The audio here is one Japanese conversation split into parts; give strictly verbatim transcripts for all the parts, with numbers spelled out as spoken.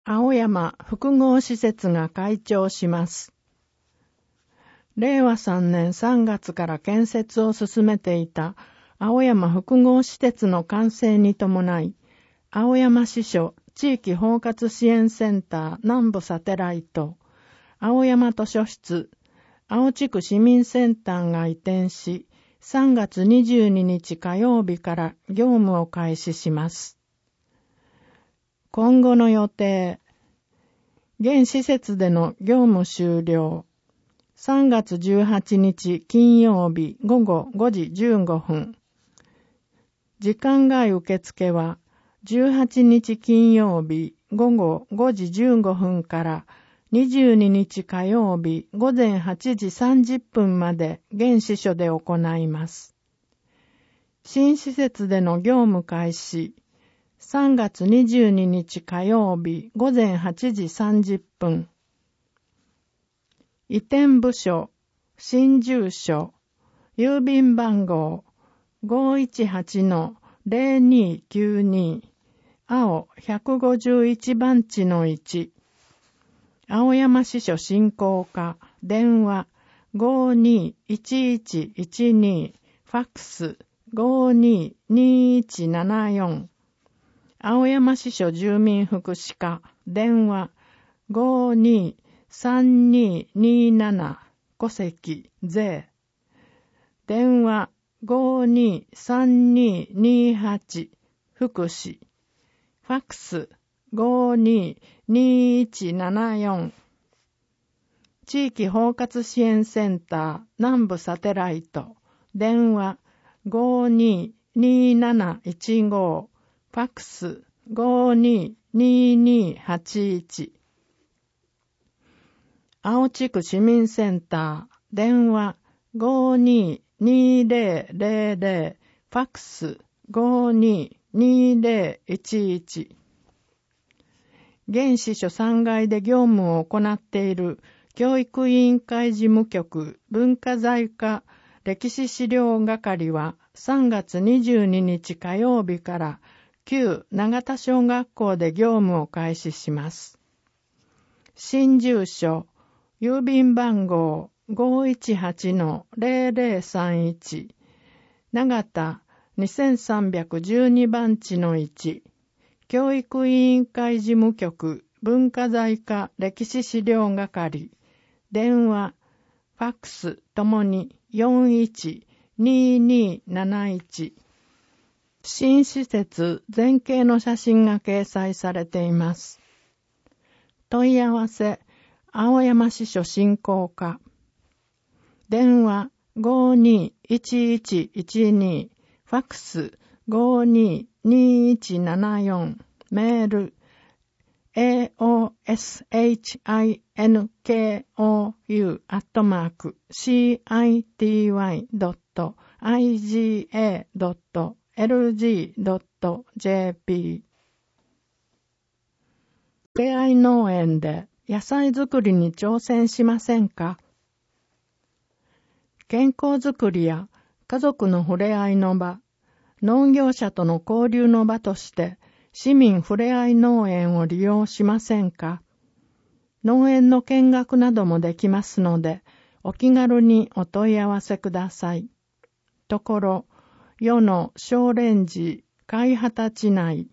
青山複合施設が開庁します。れいわさんねんさんがつから建設を進めていた青山複合施設の完成に伴い、青山支所地域包括支援センター南部サテライト、青山図書室、青地区市民センターが移転し、さんがつにじゅうににち火曜日から業務を開始します。今後の予定。現施設での業務終了。さんがつじゅうはちにち金曜日ごごごじじゅうごふん。時間外受付はじゅうはちにち金曜日ごごごじじゅうごふんからにじゅうににち火曜日ごぜんはちじさんじゅっぷんまで現支所で行います。新施設での業務開始。さんがつにじゅうににち火曜日ごぜんはちじさんじゅっぷん。移転部署、新住所、郵便番号 ごいちはちのぜろにきゅうに 青ひゃくごじゅういちばんちのいち。青山支所振興課、電話 ごにいちいちいちに、ファックス ごににいちななよん。青山支所住民福祉課、電話 ごにさんにになな、戸籍、税。電話 ごにさんににはち、福祉。ファックス ごににいちななよん。地域包括支援センター南部サテライト、電話 ごにになないちご、ファックス ごにににはちいち。青地区市民センター、電話 ごににぜろぜろぜろ、ファックス ごににぜろいちいち。現支所さんがいで業務を行っている教育委員会事務局文化財課歴史資料係はさんがつにじゅうににち火曜日から旧長田小学校で業務を開始します。新住所、郵便番号 ごいちはちのぜろぜろさんいち、長田にせんさんびゃくじゅうにばんちのいち、教育委員会事務局文化財課歴史資料係、電話、ファックスともによんいちにになないち。新施設全景の写真が掲載されています。問い合わせ、青山支所振興課。電話 ごにいちいちいちに、ファックス ごににいちななよん、メール エーオーエスエイチアイエヌケーオーユー アットマーク シーアイティーワイドットアイジーエードットエルジードットジェーピー。 ふれあい農園で野菜作りに挑戦しませんか？健康づくりや家族のふれあいの場、農業者との交流の場として市民ふれあい農園を利用しませんか？農園の見学などもできますので、お気軽にお問い合わせください。ところ、世の小蓮寺海畑地内。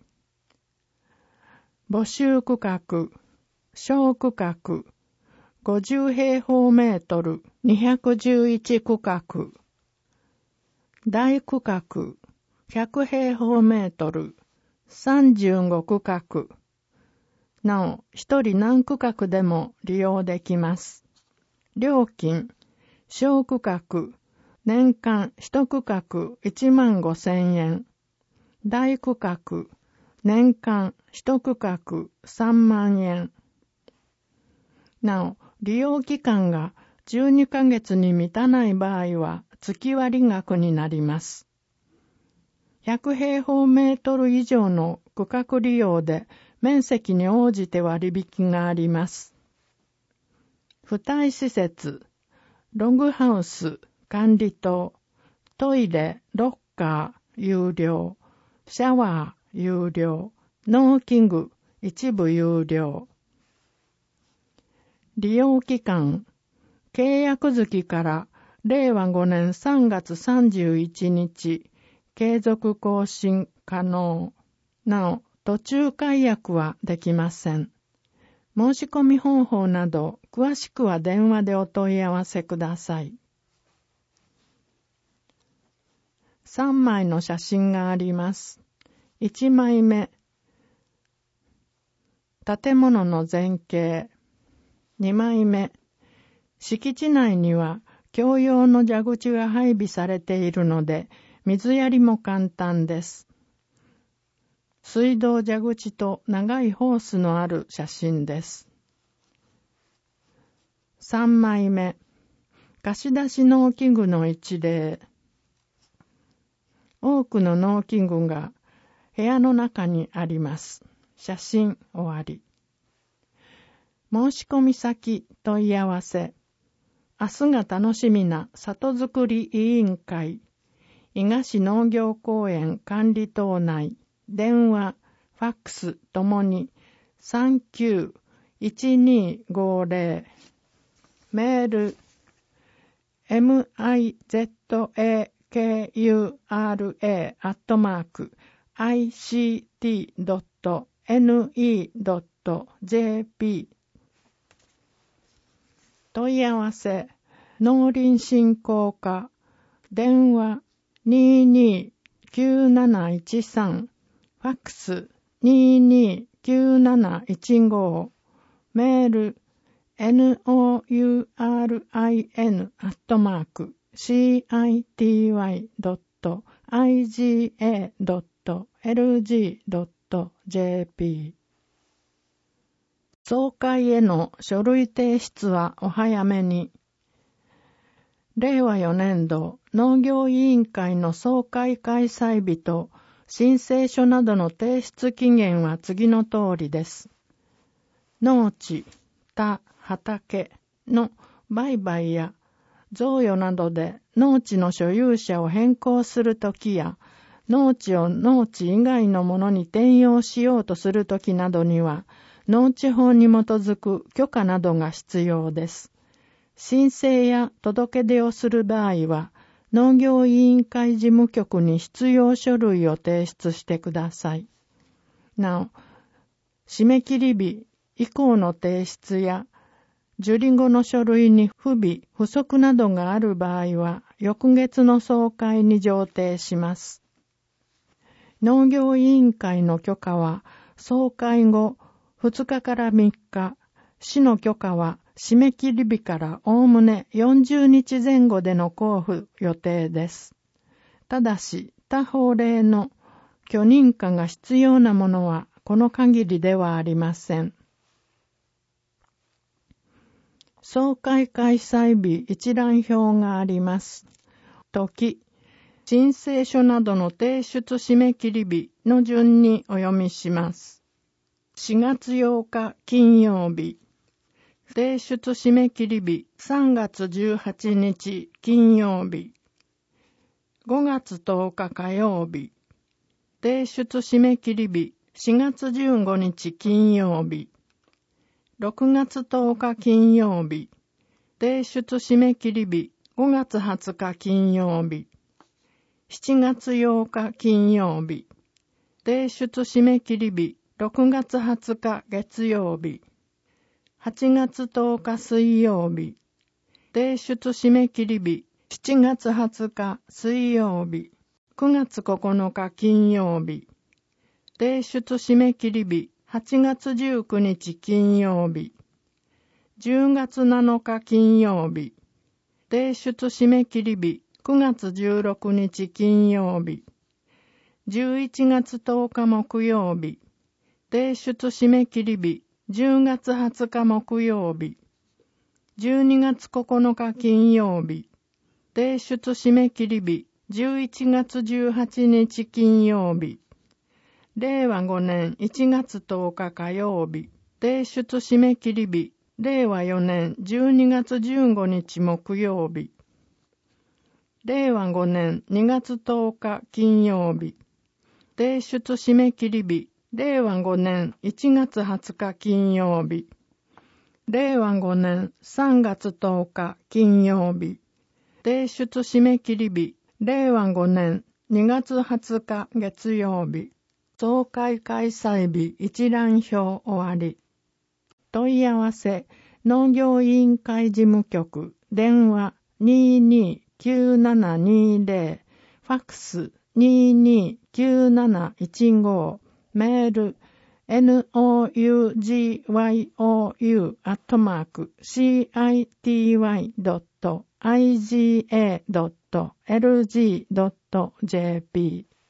募集区画、小区画、ごじゅうへいほうメートルにひゃくじゅういち区画。大区画、ひゃくへいほうメートル、さんじゅうご区画。なお、一人何区画でも利用できます。料金、小区画、年間一区画いちまんごせんえん。大区画、年間一区画さんまんえん。なお、利用期間がじゅうにかげつに満たない場合は月割額になります。ひゃくへいほうメートル以上の区画利用で面積に応じて割引があります。付帯施設、ログハウス、管理棟、トイレ、ロッカー、有料、シャワー、有料、農機具、 一部有料。利用期間、契約月かられいわごねんさんがつさんじゅういちにち、継続更新可能。なお、途中解約はできません。申し込み方法など、詳しくは電話でお問い合わせください。さんまいの写真があります。いちまいめ、建物の前景。にまいめ、敷地内には共用の蛇口が配備されているので、水やりも簡単です。水道蛇口と長いホースのある写真です。さんまいめ、貸し出し農機具の一例。多くの農機具が部屋の中にあります。写真終わり。申し込み先問い合わせ。明日が楽しみな里づくり委員会。伊賀市農業公園管理棟内。電話、ファックスともに さんきゅういちにごぜろ。メール、ミザクラ アットマーク アイシーティードットエヌイードットジェーピー 問い合わせ、農林振興課、電話 にーにーきゅうなないちさん、ファックス にーにーきゅうなないちご、メール、ノーライン アットマーク シーアイティーワイ ドット アイジーエー ドット エルジー ドット ジェーピー。総会への書類提出はお早めに。れいわよねんど農業委員会の総会開催日と申請書などの提出期限は次の通りです。農地、田、畑の売買や贈与などで農地の所有者を変更するときや、農地を農地以外のものに転用しようとするときなどには、農地法に基づく許可などが必要です。申請や届け出をする場合は、農業委員会事務局に必要書類を提出してください。なお、締め切り日以降の提出や、受理後の書類に不備、不足などがある場合は、翌月の総会に上呈します。農業委員会の許可は、総会後ふつかからみっか、市の許可は締め切り日からおおむねよんじゅうにちぜん後での交付予定です。ただし、他法令の許認可が必要なものはこの限りではありません。総会開催日一覧表があります。時、申請書などの提出締め切り日の順にお読みします。しがつようか金曜日。提出締め切り日さんがつじゅうはちにち金曜日。ごがつとおか火曜日。提出締め切り日しがつじゅうごにち金曜日。ろくがつとおか金曜日。提出締め切り日ごがつはつか金曜日。しちがつようか金曜日。提出締め切り日ろくがつはつか月曜日。はちがつとおか水曜日。提出締め切り日しちがつはつか水曜日。くがつここのか金曜日。提出締め切り日はちがつじゅうくにち金曜日。じゅうがつなのか金曜日。提出締め切り日くがつじゅうろくにち金曜日。じゅういちがつとおか木曜日。提出締め切り日じゅうがつはつか木曜日。じゅうにがつここのか金曜日。提出締め切り日じゅういちがつじゅうはちにち金曜日。れいわごねんいちがつとおか火曜日。提出締め切り日れいわよねんじゅうにがつじゅうごにち木曜日。れいわごねんにがつとおか金曜日。提出締め切り日れいわごねんいちがつはつか金曜日。れいわごねんさんがつとおか金曜日。提出締め切り日。れいわごねんにがつはつか月曜日。総会開催日一覧表終わり。問い合わせ農業委員会事務局電話 にーにーきゅうななにーぜろ ファックス にーにーきゅうなないちご メール ノグヨウ アットマーク シーアイティーワイ ドット アイジーエー ドット エルジー ドット ジェーピー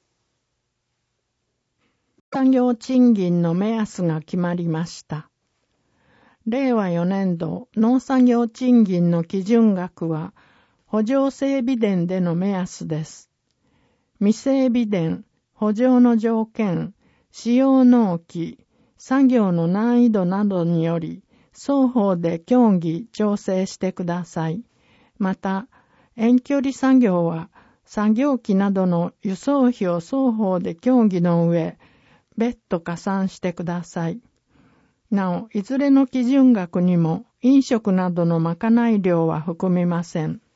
作業賃金の目安が決まりました。れいわよねんど農作業賃金の基準額は補助整備田での目安です。未整備田、補助の条件、使用納期、作業の難易度などにより双方で協議調整してください。また、遠距離作業は作業機などの輸送費を双方で協議の上、別途加算してください。なお、いずれの基準額にも飲食などのまかない料は含みません。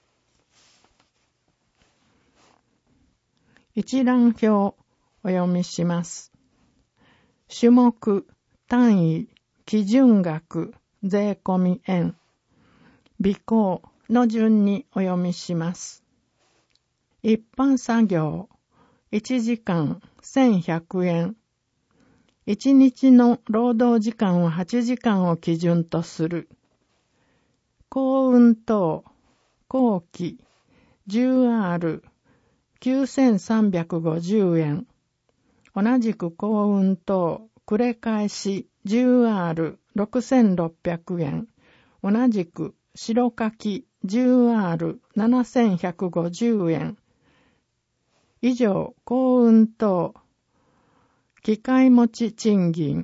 一覧表をお読みします。種目、単位、基準額、税込み円、備考の順にお読みします。一般作業、いちじかんせんひゃくえん。いちにちの労働時間ははちじかんを基準とする。幸運等、後期、じゅうアール、きゅうせんさんびゃくごじゅうえん。同じく幸運等、繰れ返し じゅうアール、ろくせんろっぴゃくえん。同じく白書き じゅうアール、ななせんひゃくごじゅうえん。以上、幸運等、機械持ち賃金。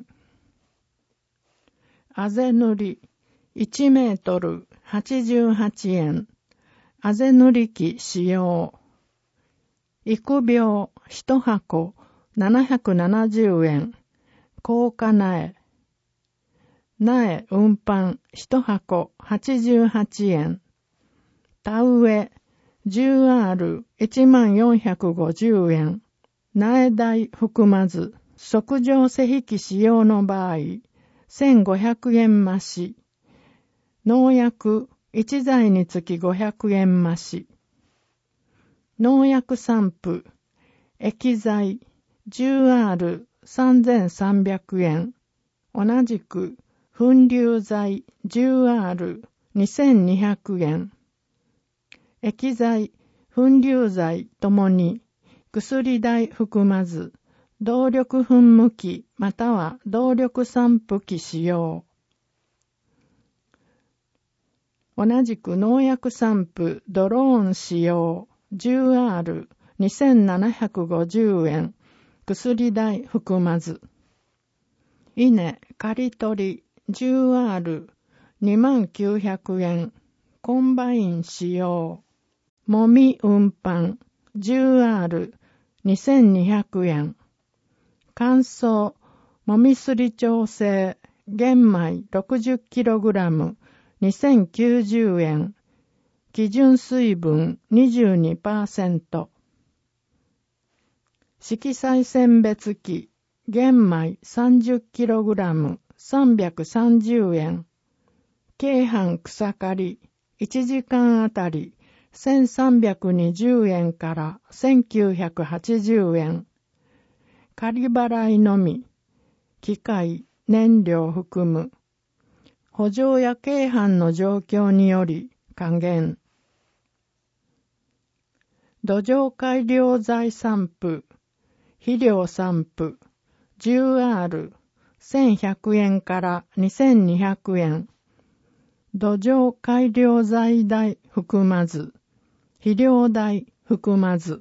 あぜ塗り、いちメートルはちじゅうはちえん。あぜ塗り機使用。育苗いちはこななひゃくななじゅうえん。高価苗。苗運搬いちはこはちじゅうはちえん。田植え じゅうアールいちまんよんひゃくごじゅうえん。苗代含まず。測定施引使用の場合、せんごひゃくえん増し。農薬いちざいにつきごひゃくえん増し。農薬散布、液剤 じゅうアールさんぜんさんびゃくえん。同じく粉粒剤 じゅうアールにせんにひゃくえん。液剤、粉粒剤ともに薬代含まず、動力噴霧器または動力散布機使用。同じく農薬散布ドローン使用 じゅうアールにせんななひゃくごじゅうえん。薬代含まず。稲刈り取り じゅうアールにまんきゅうひゃくえん。コンバイン使用。もみ運搬 じゅうアールにせんにひゃくえん。乾燥、もみすり調整、玄米 ろくじゅっキログラム にせんきゅうじゅうえん。基準水分 にじゅうにパーセント。色彩選別機、玄米 さんじゅっキログラム さんびゃくさんじゅうえん。軽販草刈り、いちじかんあたりせんさんびゃくにじゅうえんからせんきゅうひゃくはちじゅうえん。仮払いのみ、機械、燃料含む。補助や軽販の状況により還元。土壌改良材散布、肥料散布、じゅうアールせんひゃくえんからにせんにひゃくえん。土壌改良材代含まず、肥料代含まず。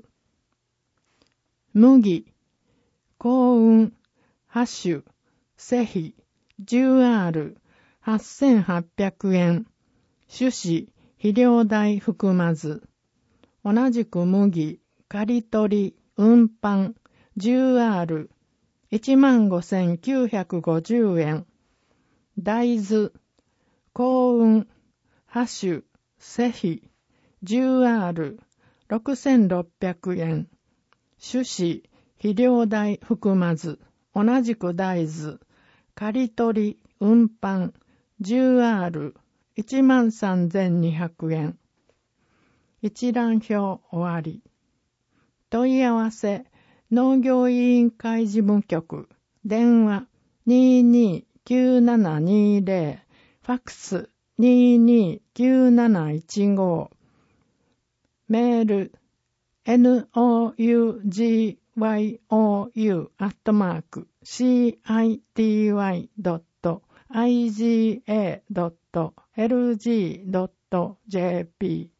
麦、幸運、ハ種、施肥、じゅうアールはっせんはっぴゃくえん。種子、肥料代含まず。同じく麦、刈り取り、運搬、じゅうアール、 いちまんごせんきゅうひゃくごじゅうえん。大豆、幸運、ハシュ、セヒ、じゅうアール、ろくせんろっぴゃくえん。種子、肥料代含まず、同じく大豆、刈り取り、運搬、じゅうアール、いちまんさんぜんにひゃくえん。一覧表終わり。問い合わせ、農業委員会事務局、電話 にーにーきゅうななにーぜろ、ファックス にーにーきゅうなないちご、メール ノウグヨウ アットマーク シーアイティーワイ ドット アイジーエー ドット エルジー ドット ジェーピー